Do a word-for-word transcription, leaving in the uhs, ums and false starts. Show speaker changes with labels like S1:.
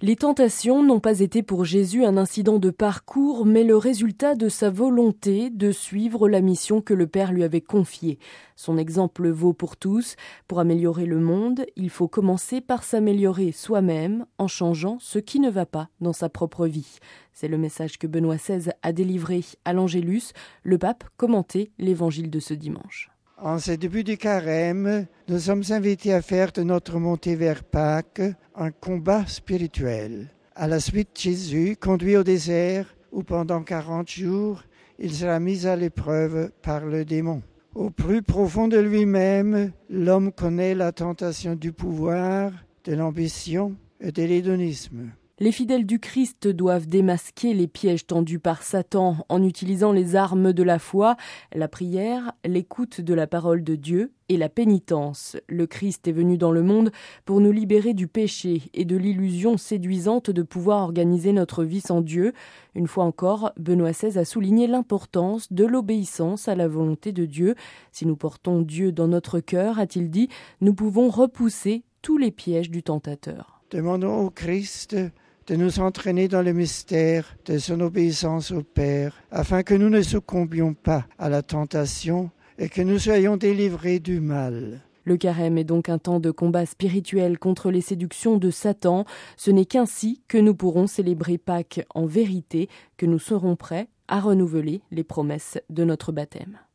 S1: Les tentations n'ont pas été pour Jésus un incident de parcours, mais le résultat de sa volonté de suivre la mission que le Père lui avait confiée. Son exemple vaut pour tous. Pour améliorer le monde, il faut commencer par s'améliorer soi-même en changeant ce qui ne va pas dans sa propre vie. C'est le message que Benoît seize a délivré à l'Angélus. Le pape commentait l'évangile de ce dimanche.
S2: En ce début du carême, nous sommes invités à faire de notre montée vers Pâques un combat spirituel. À la suite, Jésus conduit au désert où pendant quarante jours, il sera mis à l'épreuve par le démon. Au plus profond de lui-même, l'homme connaît la tentation du pouvoir, de l'ambition et de l'hédonisme.
S1: Les fidèles du Christ doivent démasquer les pièges tendus par Satan en utilisant les armes de la foi, la prière, l'écoute de la parole de Dieu et la pénitence. Le Christ est venu dans le monde pour nous libérer du péché et de l'illusion séduisante de pouvoir organiser notre vie sans Dieu. Une fois encore, Benoît seize a souligné l'importance de l'obéissance à la volonté de Dieu. Si nous portons Dieu dans notre cœur, a-t-il dit, nous pouvons repousser tous les pièges du tentateur.
S2: Demandons au Christ de nous entraîner dans le mystère de son obéissance au Père, afin que nous ne succombions pas à la tentation et que nous soyons délivrés du mal.
S1: Le carême est donc un temps de combat spirituel contre les séductions de Satan. Ce n'est qu'ainsi que nous pourrons célébrer Pâques en vérité, que nous serons prêts à renouveler les promesses de notre baptême.